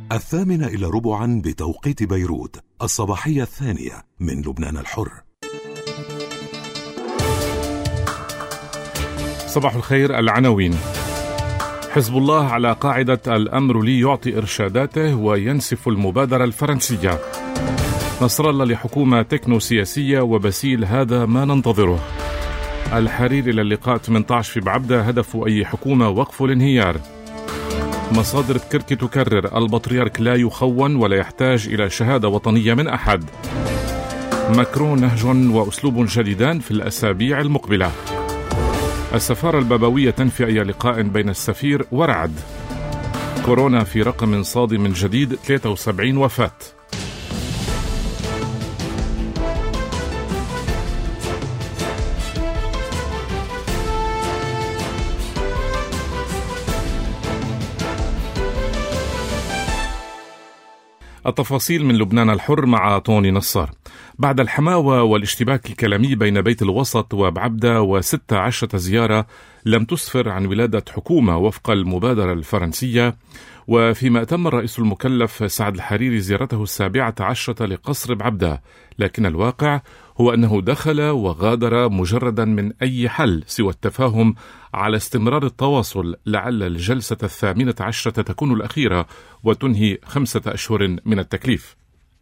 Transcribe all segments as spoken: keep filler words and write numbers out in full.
الثامنة إلى ربعا بتوقيت بيروت، الصباحية الثانية من لبنان الحر. صباح الخير. العناوين: حزب الله على قاعدة الأمر لي يعطي إرشاداته وينسف المبادرة الفرنسية. نصر الله لحكومة تكنو سياسية وبسيل هذا ما ننتظره. الحرير إلى اللقاء ثمانية عشر في بعبدة، هدف أي حكومة وقف الانهيار. مصادر تركي تكرر البطريرك لا يخون ولا يحتاج إلى شهادة وطنية من أحد. ماكرون نهج وأسلوب جديدان في الأسابيع المقبلة. السفارة البابوية تنفي أي لقاء بين السفير ورعد. كورونا في رقم صادم جديد، ثلاثة وسبعين وفاة. التفاصيل من لبنان الحر مع طوني نصار. بعد الحماوة والاشتباك الكلامي بين بيت الوسط وبعبدة وستة عشرة زيارة لم تسفر عن ولادة حكومة وفق المبادرة الفرنسية، وفيما أتم الرئيس المكلف سعد الحريري زيارته السابعة عشرة لقصر بعبدة، لكن الواقع هو أنه دخل وغادر مجردا من أي حل سوى التفاهم على استمرار التواصل، لعل الجلسة الثامنة عشرة تكون الأخيرة وتنهي خمسة أشهر من التكليف.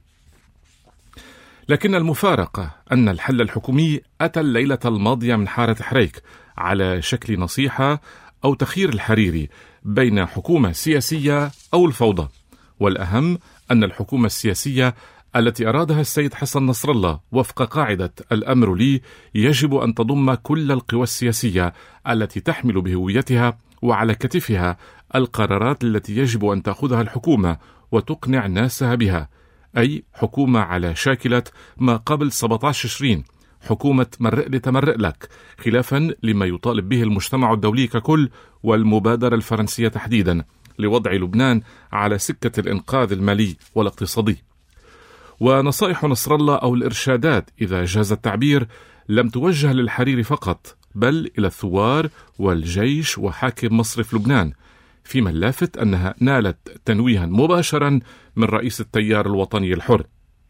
لكن المفارقة أن الحل الحكومي أتى الليلة الماضية من حارة حريك على شكل نصيحة أو تخيير الحريري بين حكومة سياسية أو الفوضى، والأهم أن الحكومة السياسية التي أرادها السيد حسن نصر الله وفق قاعدة الأمر لي يجب أن تضم كل القوى السياسية التي تحمل بهويتها وعلى كتفها القرارات التي يجب أن تأخذها الحكومة وتقنع ناسها بها، أي حكومة على شاكلة ما قبل سبعة عشر تشرين، حكومة مرئ لتمرئ لك، خلافا لما يطالب به المجتمع الدولي ككل والمبادرة الفرنسية تحديدا لوضع لبنان على سكة الإنقاذ المالي والاقتصادي. ونصائح نصر الله أو الإرشادات إذا جاز التعبير لم توجه للحريري فقط، بل إلى الثوار والجيش وحاكم مصرف لبنان، فيما اللافت أنها نالت تنويها مباشرا من رئيس التيار الوطني الحر.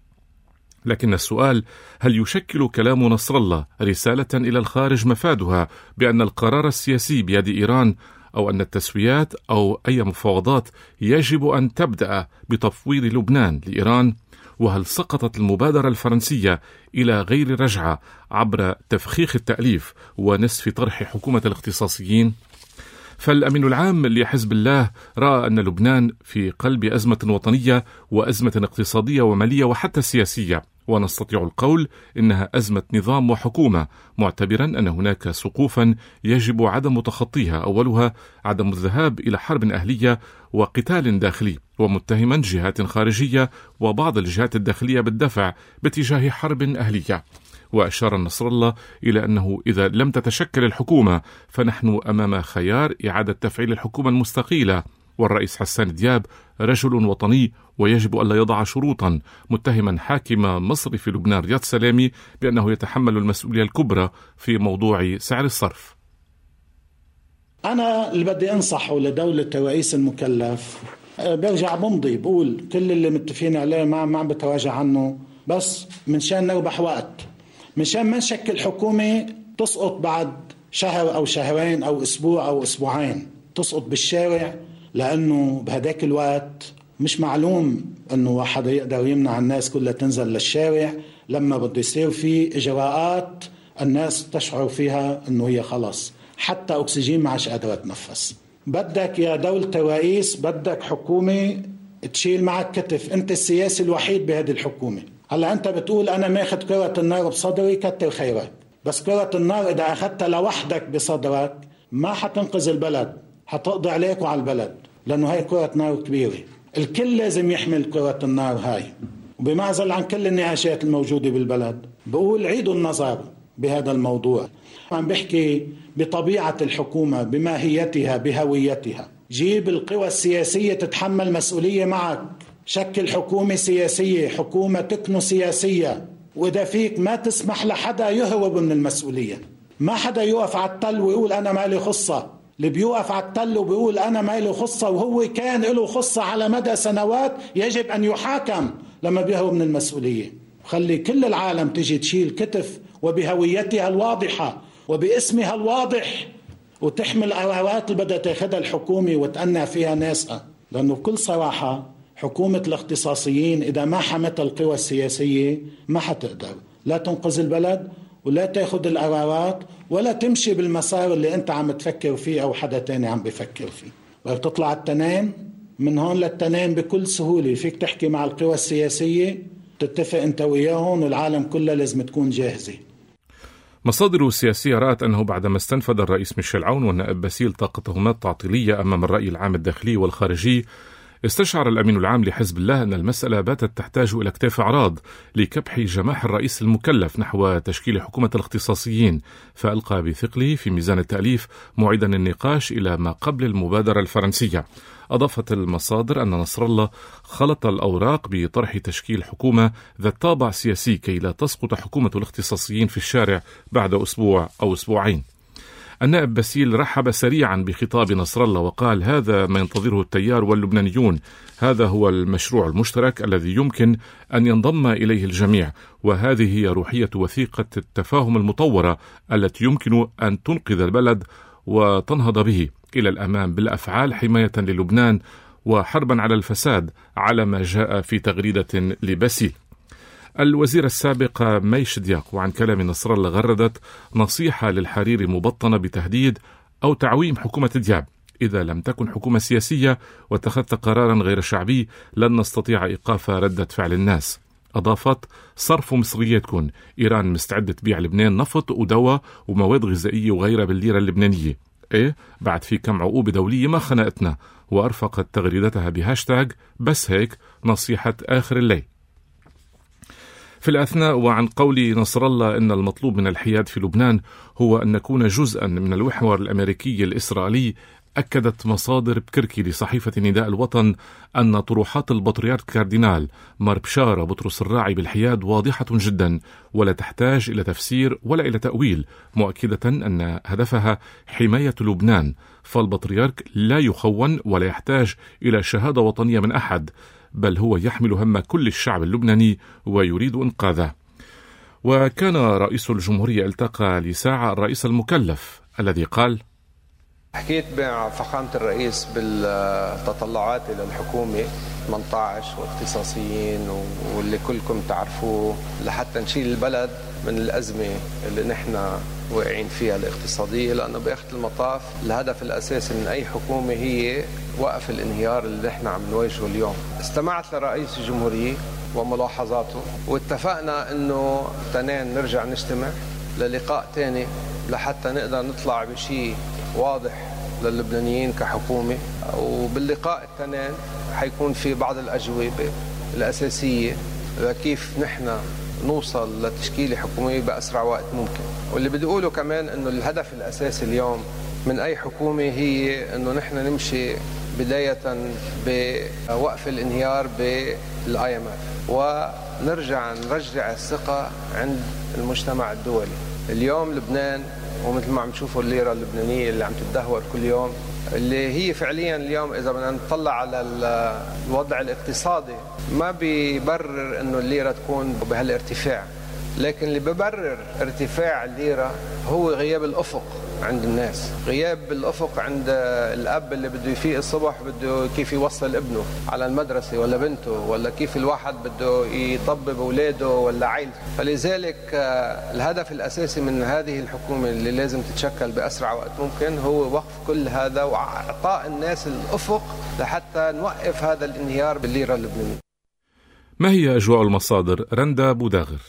لكن السؤال: هل يشكل كلام نصر الله رسالة إلى الخارج مفادها بأن القرار السياسي بيد إيران، أو أن التسويات أو أي مفاوضات يجب أن تبدأ بتفويض لبنان لإيران؟ وهل سقطت المبادرة الفرنسية إلى غير رجعة عبر تفخيخ التأليف ونسف طرح حكومة الاختصاصيين؟ فالأمين العام لحزب الله رأى أن لبنان في قلب أزمة وطنية وأزمة اقتصادية ومالية وحتى سياسية، ونستطيع القول إنها أزمة نظام وحكومة، معتبرا أن هناك سقوفا يجب عدم تخطيها، أولها عدم الذهاب إلى حرب أهلية وقتال داخلي، ومتهما جهات خارجية وبعض الجهات الداخلية بالدفع باتجاه حرب أهلية. وأشار نصر الله إلى أنه إذا لم تتشكل الحكومة فنحن أمام خيار إعادة تفعيل الحكومة المستقيلة، والرئيس حسان دياب رجل وطني ويجب ألا يضع شروطا، متهما حاكم مصر في لبنان رياض سلامي بأنه يتحمل المسؤولية الكبرى في موضوع سعر الصرف. أنا اللي بدي أنصحه لدولة الرئيس المكلف، برجع بمضي بقول كل اللي متفقين عليه ما ما عم بتواجع عنه، بس منشان نربح وقت، منشان ما نشكل حكومة تسقط بعد شهر أو شهرين أو أسبوع أو أسبوعين، تسقط بالشارع، لأنه بهداك الوقت مش معلوم أنه واحد يقدر يمنع الناس كلها تنزل للشارع لما بده يصير في إجراءات الناس تشعر فيها أنه هي خلص حتى أكسجين ما عادش قادرة تنفس. بدك يا دولة الرئيس بدك حكومة تشيل معك كتف، أنت السياسي الوحيد بهذه الحكومة. هلا أنت بتقول أنا ماخذ كرة النار بصدري، كتر خيرك، بس كرة النار إذا أخذتها لوحدك بصدرك ما حتنقذ البلد، حتقضي عليك وعلى البلد، لأنه هاي كرة نار كبيرة، الكل لازم يحمل كرة النار هاي. وبمعزل عن كل النقاشات الموجودة بالبلد بقول عيدوا النظر بهذا الموضوع. عم بحكي بطبيعة الحكومة، بماهيتها، بهويتها. جيب القوى السياسية تتحمل مسؤولية معك، شكل حكومة سياسية، حكومة تكنو سياسية، وإذا فيك ما تسمح لحدا يهرب من المسؤولية، ما حدا يقف على التل ويقول أنا مالي خصة، اللي بيوقف على التل وبيقول أنا ما له خصة وهو كان له خصة على مدى سنوات يجب أن يحاكم لما بيهرب من المسؤولية. خلي كل العالم تجي تشيل كتف وبهويتها الواضحة وباسمها الواضح وتحمل قرارات اللي بدها تاخذها الحكومة وتقنع فيها ناسها. لأنه بكل صراحة حكومة الاختصاصيين إذا ما حمتها القوى السياسية ما حتقدر لا تنقذ البلد ولا تاخذ القرارات ولا تمشي بالمسار اللي أنت عم تفكر فيه أو حدا تاني عم بيفكر فيه. بدك تطلع التنين من هون للتنين بكل سهولة. فيك تحكي مع القوى السياسية تتفق أنت وياهم والعالم كلها لازم تكون جاهزة. مصادر سياسية رأت أنه بعدما استنفذ الرئيس ميشيل عون والنائب باسيل طاقتهما تعطيلية أمام الرأي العام الداخلي والخارجي، استشعر الأمين العام لحزب الله أن المسألة باتت تحتاج إلى اكتاف أعراض لكبح جماح الرئيس المكلف نحو تشكيل حكومة الاختصاصيين، فألقى بثقله في ميزان التأليف معيدا النقاش إلى ما قبل المبادرة الفرنسية. أضافت المصادر أن نصر الله خلط الأوراق بطرح تشكيل حكومة ذات طابع سياسي كي لا تسقط حكومة الاختصاصيين في الشارع بعد أسبوع أو أسبوعين. النائب باسيل رحب سريعا بخطاب نصر الله وقال هذا ما ينتظره التيار واللبنانيون، هذا هو المشروع المشترك الذي يمكن أن ينضم إليه الجميع، وهذه هي روحية وثيقة التفاهم المطورة التي يمكن أن تنقذ البلد وتنهض به إلى الأمام بالأفعال حماية للبنان وحربا على الفساد على ما جاء في تغريدة لباسيل. الوزير السابق مي شدياق وعن كلام نصر الله غردت نصيحة للحريري مبطنة بتهديد أو تعويم حكومة دياب: إذا لم تكن حكومة سياسية واتخذت قرارا غير شعبي لن نستطيع إيقاف ردة فعل الناس. أضافت: صرفوا مصرياتكم، إيران مستعدة تبيع لبنان نفط ودواء ومواد غذائية وغيرها بالليرة اللبنانية. إيه بعد في كم عقوبة دولية ما خنقتنا. وأرفقت تغريدتها بهاشتاج بس هيك نصيحة آخر الليل. في الأثناء وعن قول نصر الله أن المطلوب من الحياد في لبنان هو أن نكون جزءا من المحور الأمريكي الإسرائيلي، أكدت مصادر بكركي لصحيفة نداء الوطن أن طروحات البطريرك كاردينال مار بشارة بطرس الراعي بالحياد واضحة جدا ولا تحتاج إلى تفسير ولا إلى تأويل، مؤكدة أن هدفها حماية لبنان، فالبطريرك لا يخون ولا يحتاج إلى شهادة وطنية من أحد، بل هو يحمل هم كل الشعب اللبناني ويريد إنقاذه. وكان رئيس الجمهورية التقى لساعة الرئيس المكلف الذي قال: حكيت مع فخامة الرئيس بالتطلعات إلى الحكومة ثمانية عشر واختصاصيين واللي كلكم تعرفوه لحتى نشيل البلد من الأزمة اللي نحن واقعين فيها الاقتصادية، لأنه بآخر المطاف الهدف الأساسي من أي حكومة هي وقف الانهيار اللي نحن عم نواجهه اليوم. استمعت لرئيس الجمهورية وملاحظاته واتفقنا أنه تنين نرجع نجتمع للقاء تاني لحتى نقدر نطلع بشيء واضح للبنانيين كحكومة. وباللقاء التنين حيكون في بعض الأجوبة الأساسية لكيف نحن نوصل لتشكيل حكومية بأسرع وقت ممكن. واللي بدي أقوله كمان أنه الهدف الأساسي اليوم من أي حكومة هي أنه نحن نمشي بداية بوقف الانهيار بالآي إم إف ونرجع نرجع الثقة عند المجتمع الدولي. اليوم لبنان ومثل ما عم تشوفوا الليرة اللبنانية اللي عم تتدهور كل يوم، اللي هي فعليا اليوم إذا بدنا نطلع على الوضع الاقتصادي ما بيبرر إنه الليرة تكون بهالارتفاع، لكن اللي ببرر ارتفاع الليرة هو غياب الأفق عند الناس، غياب الأفق عند الأب اللي بده يفيق الصبح بده كيف يوصل ابنه على المدرسة ولا بنته، ولا كيف الواحد بده يطبب أولاده ولا عائلته. فلذلك الهدف الأساسي من هذه الحكومة اللي لازم تتشكل بأسرع وقت ممكن هو وقف كل هذا وإعطاء الناس الأفق لحتى نوقف هذا الانهيار بالليرة اللبنانية. ما هي أجواء المصادر؟ رندا بوداغر.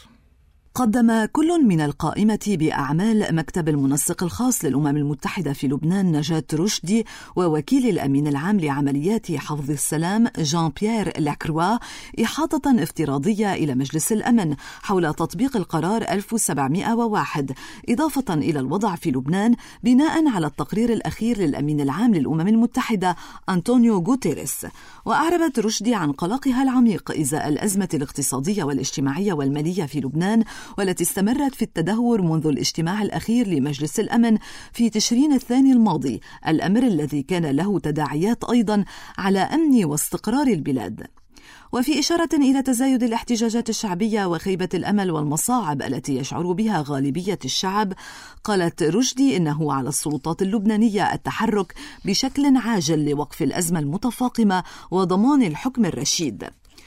قدم كل من القائمة بأعمال مكتب المنسق الخاص للأمم المتحدة في لبنان نجاة رشدي ووكيل الأمين العام لعمليات حفظ السلام جان بيير لاكروا إحاطة افتراضية إلى مجلس الأمن حول تطبيق القرار ألف وسبعمائة وواحد، إضافة إلى الوضع في لبنان بناء على التقرير الأخير للأمين العام للأمم المتحدة أنطونيو غوتيريس. وأعربت رشدي عن قلقها العميق إزاء الأزمة الاقتصادية والاجتماعية والمالية في لبنان والتي استمرت في التدهور منذ الاجتماع الأخير لمجلس الأمن في تشرين الثاني الماضي، الأمر الذي كان له تداعيات أيضا على أمن واستقرار البلاد. وفي إشارة إلى تزايد الاحتجاجات الشعبية وخيبة الأمل والمصاعب التي يشعر بها غالبية الشعب، قالت رشدي إنه على السلطات اللبنانية التحرك بشكل عاجل لوقف الأزمة المتفاقمة وضمان الحكم الرشيد.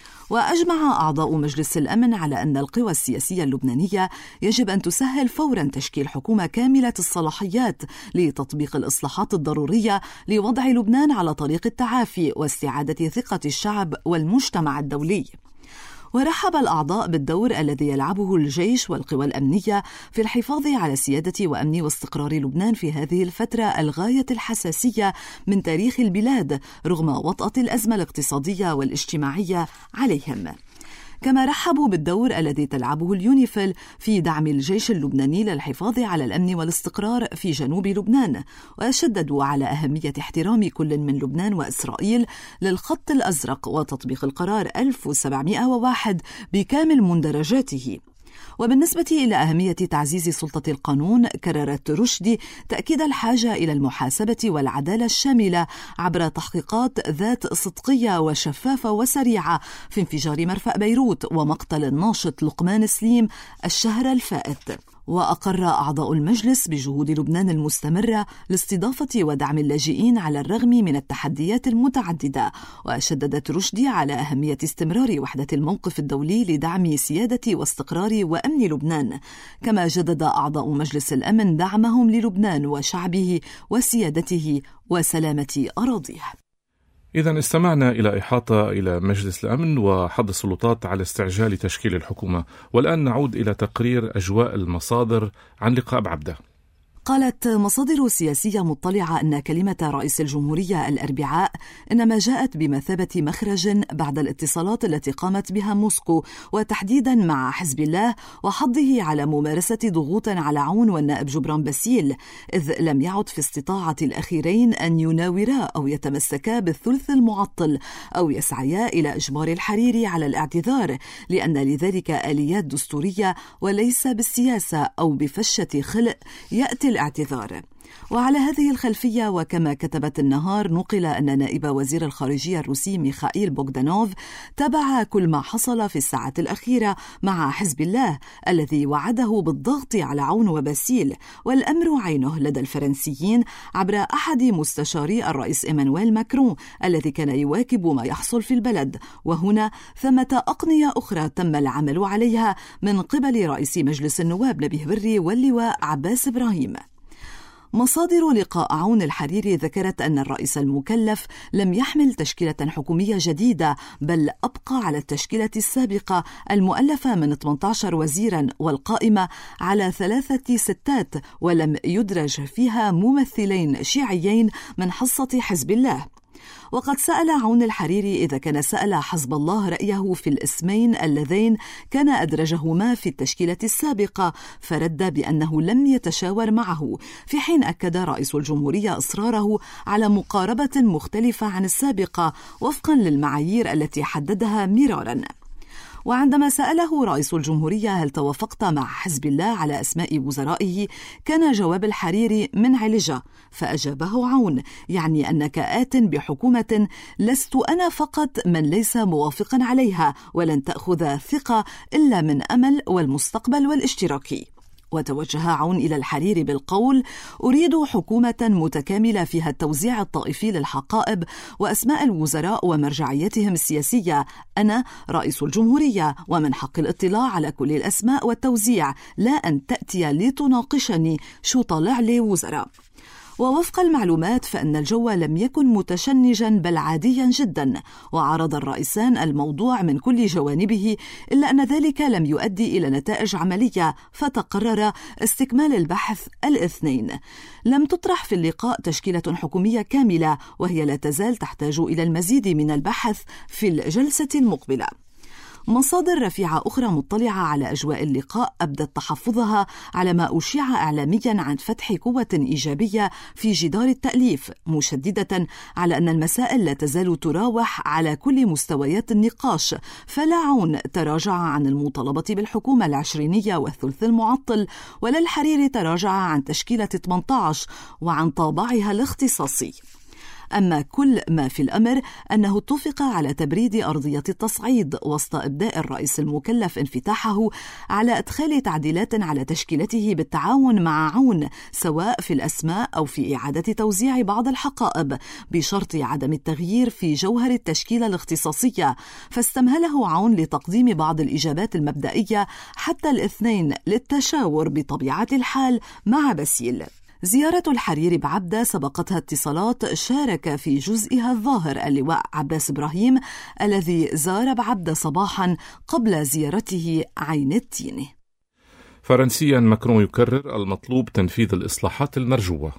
وأجمع أعضاء مجلس الأمن على أن القوى السياسية اللبنانية يجب أن تسهل فورا تشكيل حكومة كاملة الصلاحيات لتطبيق الإصلاحات الضرورية لوضع لبنان على طريق التعافي واستعادة ثقة الشعب والمجتمع الدولي. ورحب الأعضاء بالدور الذي يلعبه الجيش والقوى الأمنية في الحفاظ على سيادة وأمن واستقرار لبنان في هذه الفترة الغاية الحساسية من تاريخ البلاد رغم وطأة الأزمة الاقتصادية والاجتماعية عليهم. كما رحبوا بالدور الذي تلعبه اليونيفيل في دعم الجيش اللبناني للحفاظ على الأمن والاستقرار في جنوب لبنان، وشددوا على أهمية احترام كل من لبنان وإسرائيل للخط الأزرق وتطبيق القرار ألف وسبعمائة وواحد بكامل مندرجاته. وبالنسبة إلى أهمية تعزيز سلطة القانون، كررت رشدي تأكيد الحاجة إلى المحاسبة والعدالة الشاملة عبر تحقيقات ذات صدقية وشفافة وسريعة في انفجار مرفأ بيروت ومقتل الناشط لقمان سليم الشهر الفائت. وأقر أعضاء المجلس بجهود لبنان المستمرة لاستضافة ودعم اللاجئين على الرغم من التحديات المتعددة. وشددت رشدي على أهمية استمرار وحدة الموقف الدولي لدعم سيادة واستقرار وأمن لبنان. كما جدد أعضاء مجلس الأمن دعمهم للبنان وشعبه وسيادته وسلامة أراضيه. إذن استمعنا إلى إحاطة إلى مجلس الأمن وحض السلطات على استعجال تشكيل الحكومة، والآن نعود إلى تقرير أجواء المصادر عن لقاء بعبدة. قالت مصادر سياسية مطلعة أن كلمة رئيس الجمهورية الأربعاء إنما جاءت بمثابة مخرج بعد الاتصالات التي قامت بها موسكو وتحديدا مع حزب الله وحضه على ممارسة ضغوط على عون والنائب جبران باسيل، إذ لم يعد في استطاعة الأخيرين أن يناورا أو يتمسكا بالثلث المعطل أو يسعيا إلى إجبار الحريري على الاعتذار، لأن لذلك آليات دستورية وليس بالسياسة أو بفشة خلق يأتي الاعتذار. وعلى هذه الخلفية وكما كتبت النهار، نقل أن نائب وزير الخارجية الروسي ميخائيل بوغدانوف تابع كل ما حصل في الساعات الأخيرة مع حزب الله الذي وعده بالضغط على عون وباسيل، والأمر عينه لدى الفرنسيين عبر أحد مستشاري الرئيس إيمانويل ماكرون الذي كان يواكب ما يحصل في البلد. وهنا ثمة أقنية أخرى تم العمل عليها من قبل رئيس مجلس النواب نبيه بري واللواء عباس إبراهيم. مصادر لقاء عون الحريري ذكرت أن الرئيس المكلف لم يحمل تشكيلة حكومية جديدة، بل أبقى على التشكيلة السابقة المؤلفة من ثمانية عشر وزيرا والقائمة على ثلاثة ستات، ولم يدرج فيها ممثلين شيعيين من حصة حزب الله. وقد سأل عون الحريري إذا كان سأل حزب الله رأيه في الاسمين اللذين كان أدرجهما في التشكيلة السابقة، فرد بأنه لم يتشاور معه، في حين أكد رئيس الجمهورية إصراره على مقاربة مختلفة عن السابقة وفقا للمعايير التي حددها مرارا. وعندما سأله رئيس الجمهورية هل توافقت مع حزب الله على أسماء وزرائه، كان جواب الحريري من علجة، فأجابه عون: يعني أنك آت بحكومة لست أنا فقط من ليس موافقا عليها، ولن تأخذ ثقة إلا من أمل والمستقبل والاشتراكي. وتوجه عون إلى الحريري بالقول: أريد حكومة متكاملة فيها التوزيع الطائفي للحقائب وأسماء الوزراء ومرجعيتهم السياسية. أنا رئيس الجمهورية ومن حق الاطلاع على كل الأسماء والتوزيع، لا أن تأتي لتناقشني شو طالع لي وزراء. ووفق المعلومات فإن الجو لم يكن متشنجا بل عاديا جدا، وعرض الرئيسان الموضوع من كل جوانبه، إلا أن ذلك لم يؤدي إلى نتائج عملية، فتقرر استكمال البحث الاثنين. لم تطرح في اللقاء تشكيلة حكومية كاملة، وهي لا تزال تحتاج إلى المزيد من البحث في الجلسة المقبلة. مصادر رفيعة أخرى مطلعة على أجواء اللقاء أبدت تحفظها على ما أشيع إعلاميا عن فتح قوة إيجابية في جدار التأليف، مشددة على أن المسائل لا تزال تراوح على كل مستويات النقاش، فلا عون تراجع عن المطالبة بالحكومة العشرينية والثلث المعطل، ولا الحريري تراجع عن تشكيلة ثمانية عشر وعن طابعها الاختصاصي. أما كل ما في الأمر أنه اتفق على تبريد أرضية التصعيد وسط إبداء الرئيس المكلف انفتاحه على إدخال تعديلات على تشكيلته بالتعاون مع عون، سواء في الأسماء أو في إعادة توزيع بعض الحقائب، بشرط عدم التغيير في جوهر التشكيلة الاختصاصية. فاستمهله عون لتقديم بعض الإجابات المبدئية حتى الاثنين للتشاور بطبيعة الحال مع باسيل. زيارة الحريري بعبدة سبقتها اتصالات شارك في جزئها الظاهر اللواء عباس إبراهيم الذي زار بعبدة صباحا قبل زيارته عين التين. فرنسيا، ماكرون يكرر المطلوب تنفيذ الإصلاحات المرجوة.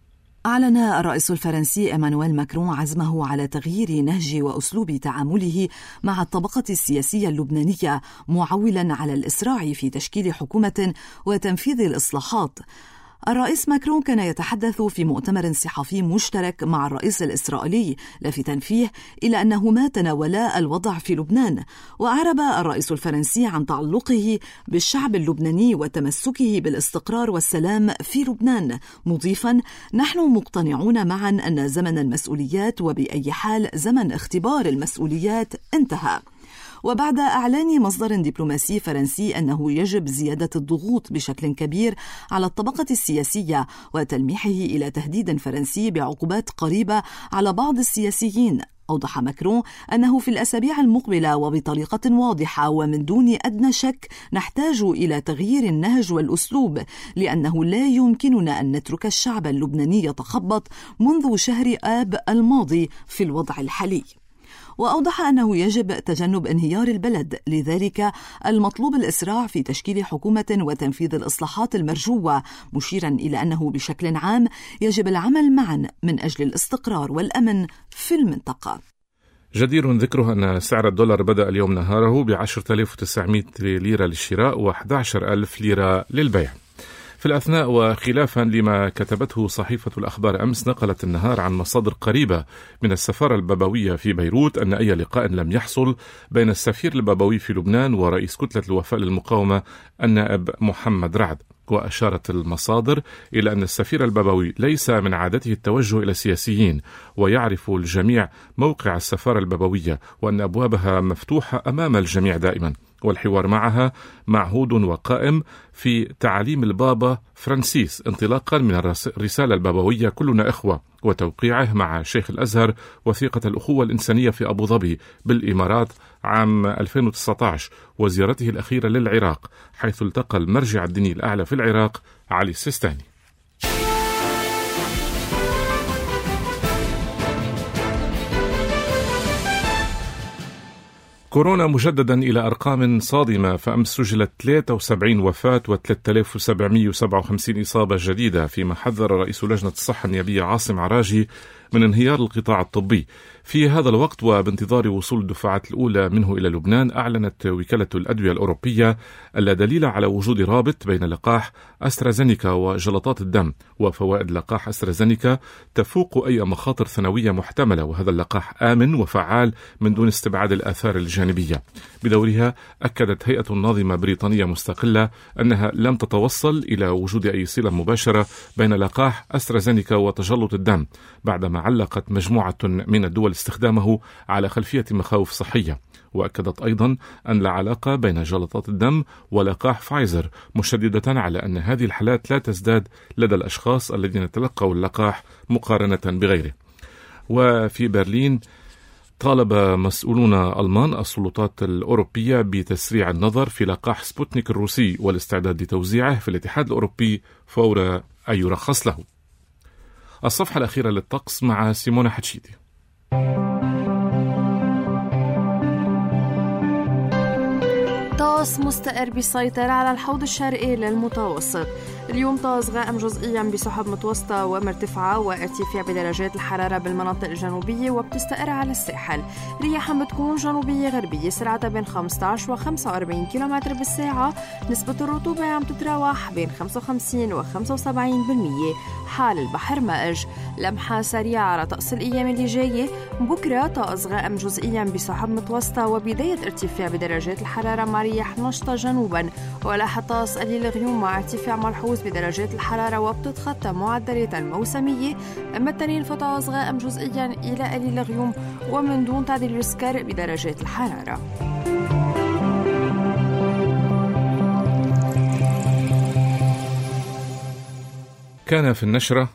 أعلن الرئيس الفرنسي إيمانويل ماكرون عزمه على تغيير نهج وأسلوب تعامله مع الطبقة السياسية اللبنانية، معولا على الإسراع في تشكيل حكومة وتنفيذ الإصلاحات. الرئيس ماكرون كان يتحدث في مؤتمر صحفي مشترك مع الرئيس الإسرائيلي، لافتا فيه إلى أنهما تناولا الوضع في لبنان. وأعرب الرئيس الفرنسي عن تعلقه بالشعب اللبناني وتمسكه بالاستقرار والسلام في لبنان، مضيفا: نحن مقتنعون معا أن زمن المسؤوليات وبأي حال زمن اختبار المسؤوليات انتهى. وبعد إعلان مصدر دبلوماسي فرنسي أنه يجب زيادة الضغوط بشكل كبير على الطبقة السياسية وتلميحه إلى تهديد فرنسي بعقوبات قريبة على بعض السياسيين، أوضح ماكرون أنه في الأسابيع المقبلة وبطريقة واضحة ومن دون أدنى شك نحتاج إلى تغيير النهج والأسلوب، لأنه لا يمكننا أن نترك الشعب اللبناني يتخبط منذ شهر آب الماضي في الوضع الحالي. وأوضح أنه يجب تجنب انهيار البلد، لذلك المطلوب الإسراع في تشكيل حكومة وتنفيذ الإصلاحات المرجوة، مشيرا إلى أنه بشكل عام يجب العمل معا من أجل الاستقرار والأمن في المنطقة. جدير ذكره أن سعر الدولار بدأ اليوم نهاره ب عشرة آلاف وتسعمائة ليرة للشراء وأحد عشر ألف ليرة للبيع. في الأثناء وخلافا لما كتبته صحيفة الأخبار أمس، نقلت النهار عن مصادر قريبة من السفارة البابوية في بيروت أن أي لقاء لم يحصل بين السفير البابوي في لبنان ورئيس كتلة الوفاء للمقاومة النائب محمد رعد. وأشارت المصادر إلى أن السفير البابوي ليس من عادته التوجه إلى السياسيين، ويعرف الجميع موقع السفارة البابوية وأن أبوابها مفتوحة أمام الجميع دائما، والحوار معها معهود وقائم في تعاليم البابا فرانسيس انطلاقا من الرسالة البابوية كلنا إخوة، وتوقيعه مع شيخ الأزهر وثيقة الأخوة الإنسانية في أبو ظبي بالإمارات عام ألفين وتسعة عشر، وزيارته الأخيرة للعراق حيث التقى المرجع الديني الأعلى في العراق علي السيستاني. كورونا مجددا إلى أرقام صادمة، فأمس سجلت ثلاثة وسبعين وفاة وثلاثة آلاف وسبعمائة وسبعة وخمسين إصابة جديدة، فيما حذر رئيس لجنة الصحة النيابية عاصم عراجي من انهيار القطاع الطبي. في هذا الوقت وبانتظار وصول الدفعات الأولى منه إلى لبنان، أعلنت وكالة الأدوية الأوروبية اللا دليل على وجود رابط بين لقاح أسترازينيكا وجلطات الدم، وفوائد لقاح أسترازينيكا تفوق أي مخاطر ثانوية محتملة، وهذا اللقاح آمن وفعال من دون استبعاد الآثار الجانبية. بدورها أكدت هيئة ناظمة بريطانية مستقلة أنها لم تتوصل إلى وجود أي صلة مباشرة بين لقاح أسترازينيكا وتجلط الدم، بعدما علقت مجموعة من الدول استخدامه على خلفية مخاوف صحية. وأكدت أيضا أن لا علاقة بين جلطات الدم ولقاح فايزر، مشددة على أن هذه الحالات لا تزداد لدى الأشخاص الذين تلقوا اللقاح مقارنة بغيره. وفي برلين طالب مسؤولون ألمان السلطات الأوروبية بتسريع النظر في لقاح سبوتنيك الروسي والاستعداد لتوزيعه في الاتحاد الأوروبي فور أن يرخص له. الصفحة الأخيرة للطقس مع سيمونة حتشيدي. طقس مستقر بيسيطر على الحوض الشرقي للمتوسط. اليوم طاز غائم جزئيا بسحب متوسطة ومرتفعة وارتفاع بدرجات الحرارة بالمناطق الجنوبية وبتستقر على الساحل. رياح بتكون جنوبية غربية سرعتها بين خمسة عشر و خمسة وأربعين كيلومتر بالساعة. نسبة الرطوبة عم تتراوح بين خمسة وخمسين و خمسة وسبعين بالمية. حال البحر مائج. لمحة سريعة على طقس الأيام اللي جاية. بكرة طقس غائم جزئيا بسحب متوسطة وبداية ارتفاع بدرجات الحرارة مع رياح نشطة جنوبا، ولاحظ طقس قليل غيوم مع ارتفاع ملحوظ بدرجات الحرارة وبتتخطى معدلات الموسمية. أما التنين فطقس غائم جزئيا إلى قليل غيوم ومن دون تعديل يسكر بدرجات الحرارة. كان في النشرة: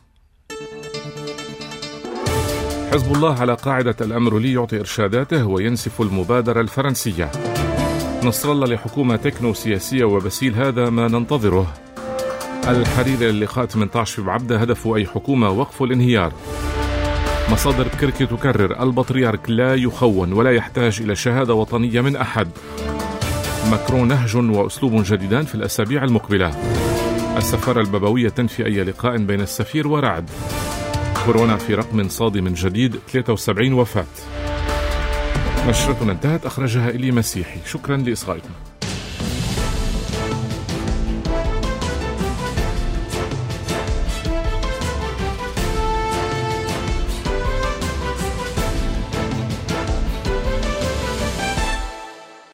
حزب الله على قاعدة الأمر لي يعطي إرشاداته وينسف المبادرة الفرنسية. نصر الله لحكومة تكنو سياسية وبسيل هذا ما ننتظره. الحريري للقاء ثمانية عشر في بعبدة هدف أي حكومة وقف الانهيار. مصادر كركي تكرر: البطريرك لا يخون ولا يحتاج إلى شهادة وطنية من أحد. ماكرون نهج وأسلوب جديدان في الأسابيع المقبلة. السفارة البابوية تنفي أي لقاء بين السفير ورعد. كورونا في رقم صادم جديد، ثلاثة وسبعين وفاة. نشرتنا انتهت، أخرجها إلي مسيحي. شكرا لإصغائكم.